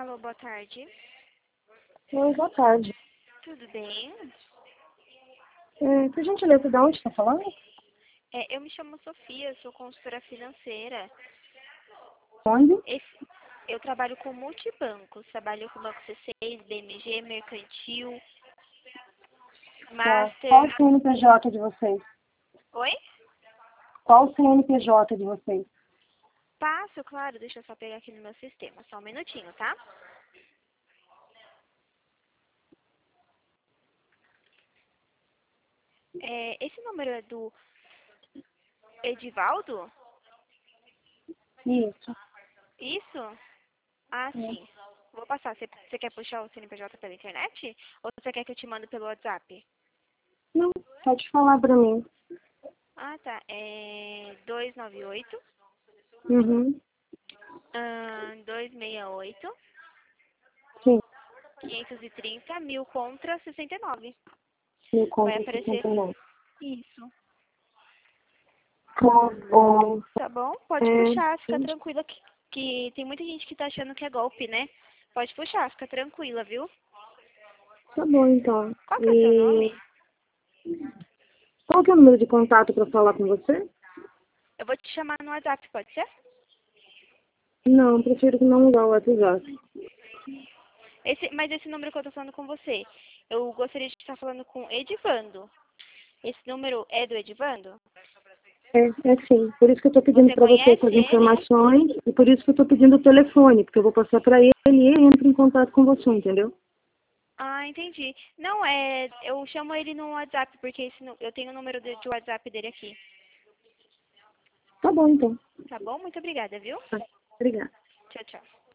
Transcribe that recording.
Alô, boa tarde. Oi, boa tarde. Tudo bem? Por gentileza, de onde está falando? Eu me chamo Sofia, sou consultora financeira. Onde? Eu trabalho com multibancos, trabalho com Banco C6, BMG, Mercantil, Tá. Qual Master. o CNPJ de vocês? Oi? Qual o CNPJ de vocês? Passo, claro, deixa eu só pegar aqui no meu sistema, só um minutinho, tá? Esse número é do Edivaldo? Isso. Isso? Ah, É. sim. Vou passar. Você quer puxar o CNPJ pela internet? Ou você quer que eu te mando pelo WhatsApp? Não, pode falar para mim. Ah, tá. É 298 Uhum. 268 Sim, 530 1000 contra 69. me Vai conta aparecer. 69. Isso. Tá bom. Tá bom? Pode puxar, fica Sim. tranquila que tem muita gente que tá achando que é golpe, né? Pode puxar, fica tranquila, viu? Tá bom, então. Qual que é o seu E nome? qual que é o número de contato para falar com você? Eu vou te chamar no WhatsApp, pode ser? Não, prefiro que não usar o WhatsApp. Mas esse número que eu tô falando com você, eu gostaria de estar falando com Edivando. Esse número é do Edivando? É sim. Por isso que eu estou pedindo Você para você conhece essas ele? informações e por isso que eu estou pedindo o telefone, porque eu vou passar para ele e ele entra em contato com você, entendeu? Ah, entendi. Não, eu chamo ele no WhatsApp, porque eu tenho o número de WhatsApp dele aqui. Tá bom, então. Tá bom? Muito obrigada, viu? Tá. Obrigada.